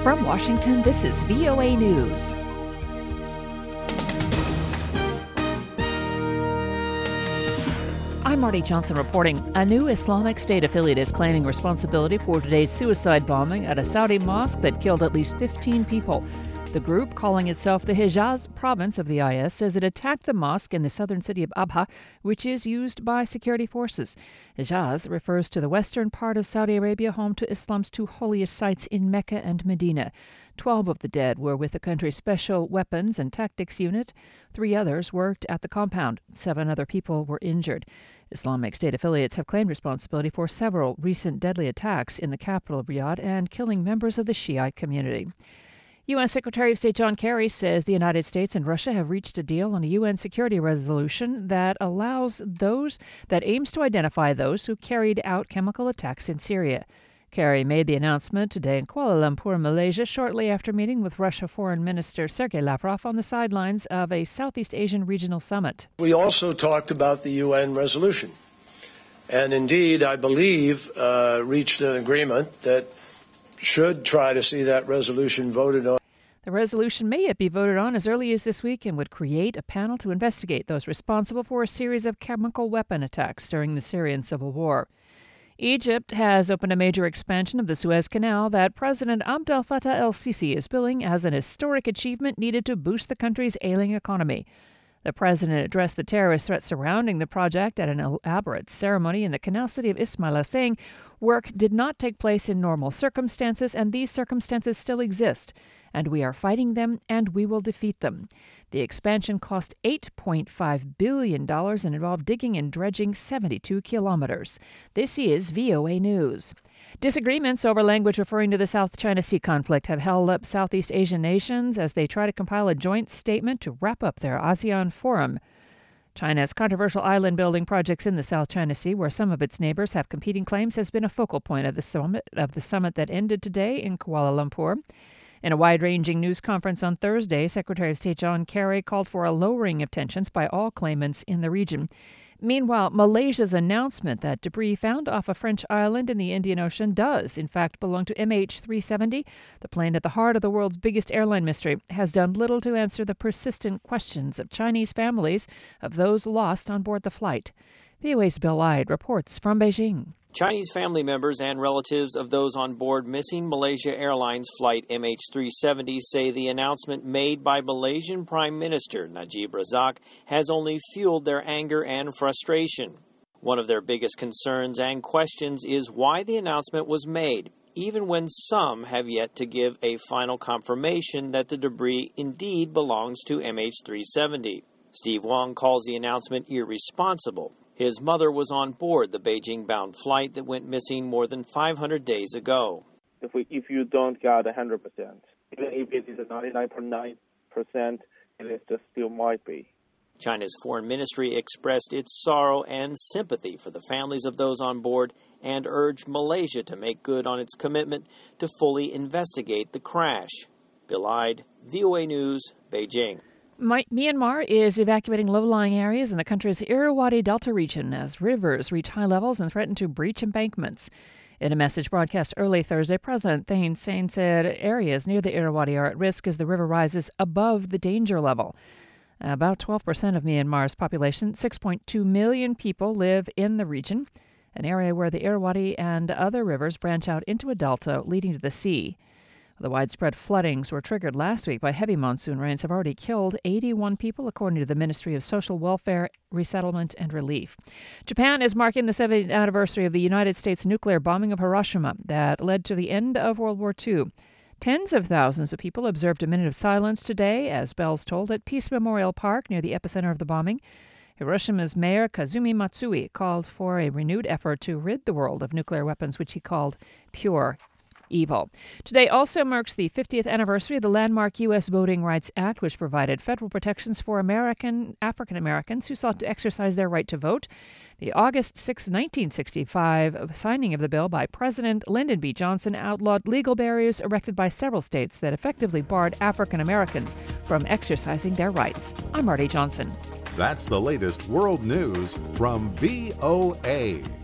From Washington, this is VOA News. I'm Marty Johnson reporting. A new Islamic State affiliate is claiming responsibility for today's suicide bombing at a Saudi mosque that killed at least 15 people. The group, calling itself the Hijaz province of the IS, says it attacked the mosque in the southern city of Abha, which is used by security forces. Hijaz refers to the western part of Saudi Arabia, home to Islam's two holiest sites in Mecca and Medina. 12 of the dead were with the country's Special Weapons and Tactics Unit. 3 others worked at the compound. 7 other people were injured. Islamic State affiliates have claimed responsibility for several recent deadly attacks in the capital of Riyadh and killing members of the Shiite community. U.S. Secretary of State John Kerry says the United States and Russia have reached a deal on a UN security resolution that aims to identify those who carried out chemical attacks in Syria. Kerry made the announcement today in Kuala Lumpur, Malaysia, shortly after meeting with Russia Foreign Minister Sergei Lavrov on the sidelines of a Southeast Asian regional summit. We also talked about the UN resolution, and indeed, I believe, reached an agreement that should try to see that resolution voted on. The resolution may yet be voted on as early as this week and would create a panel to investigate those responsible for a series of chemical weapon attacks during the Syrian civil war. Egypt has opened a major expansion of the Suez Canal that President Abdel Fattah el-Sisi is billing as an historic achievement needed to boost the country's ailing economy. The president addressed the terrorist threat surrounding the project at an elaborate ceremony in the canal city of Ismaila, saying work did not take place in normal circumstances, and these circumstances still exist, and we are fighting them, and we will defeat them. The expansion cost $8.5 billion and involved digging and dredging 72 kilometers. This is VOA News. Disagreements over language referring to the South China Sea conflict have held up Southeast Asian nations as they try to compile a joint statement to wrap up their ASEAN forum. China's controversial island-building projects in the South China Sea, where some of its neighbors have competing claims, has been a focal point of the summit that ended today in Kuala Lumpur. In a wide-ranging news conference on Thursday, Secretary of State John Kerry called for a lowering of tensions by all claimants in the region. Meanwhile, Malaysia's announcement that debris found off a French island in the Indian Ocean does, in fact, belong to MH370, the plane at the heart of the world's biggest airline mystery, has done little to answer the persistent questions of Chinese families of those lost on board the flight. VOA's Bill Ide reports from Beijing. Chinese family members and relatives of those on board missing Malaysia Airlines flight MH370 say the announcement made by Malaysian Prime Minister Najib Razak has only fueled their anger and frustration. One of their biggest concerns and questions is why the announcement was made, even when some have yet to give a final confirmation that the debris indeed belongs to MH370. Steve Wong calls the announcement irresponsible. His mother was on board the Beijing-bound flight that went missing more than 500 days ago. If you don't get 100%, even if it is 99.9%, it just still might be. China's foreign ministry expressed its sorrow and sympathy for the families of those on board and urged Malaysia to make good on its commitment to fully investigate the crash. Bill Ide, VOA News, Beijing. Myanmar is evacuating low-lying areas in the country's Irrawaddy Delta region as rivers reach high levels and threaten to breach embankments. In a message broadcast early Thursday, President Thein Sein said areas near the Irrawaddy are at risk as the river rises above the danger level. About 12% of Myanmar's population, 6.2 million people, live in the region, an area where the Irrawaddy and other rivers branch out into a delta leading to the sea. The widespread floodings were triggered last week by heavy monsoon rains have already killed 81 people, according to the Ministry of Social Welfare, Resettlement, and Relief. Japan is marking the 70th anniversary of the United States nuclear bombing of Hiroshima that led to the end of World War II. Tens of thousands of people observed a minute of silence today, as bells tolled at Peace Memorial Park near the epicenter of the bombing. Hiroshima's mayor, Kazumi Matsui, called for a renewed effort to rid the world of nuclear weapons, which he called pure evil. Today also marks the 50th anniversary of the landmark U.S. Voting Rights Act, which provided federal protections for African Americans who sought to exercise their right to vote. The August 6, 1965 signing of the bill by President Lyndon B. Johnson outlawed legal barriers erected by several states that effectively barred African Americans from exercising their rights. I'm Marty Johnson. That's the latest world news from VOA.